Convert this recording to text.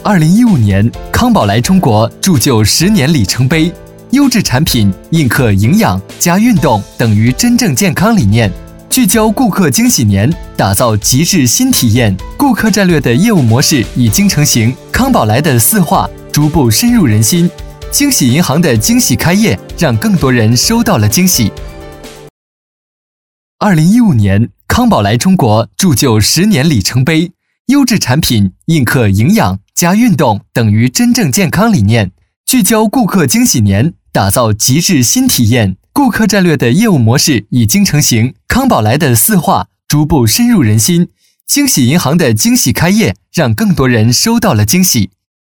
2015年，康宝莱中国铸就10年里程碑，优质产品印刻营养加运动等于真正健康理念，聚焦顾客惊喜年，打造极致新体验。顾客战略的业务模式已经成型，康宝莱的4化逐步深入人心，惊喜银行的惊喜开业让更多人收到了惊喜。2015年，康宝莱中国铸就10年里程碑，优质产品印刻营养加运动等于真正健康理念，聚焦顾客惊喜年，打造极致新体验。顾客战略的业务模式已经成型，康宝莱的4化逐步深入人心，惊喜银行的惊喜开业让更多人收到了惊喜。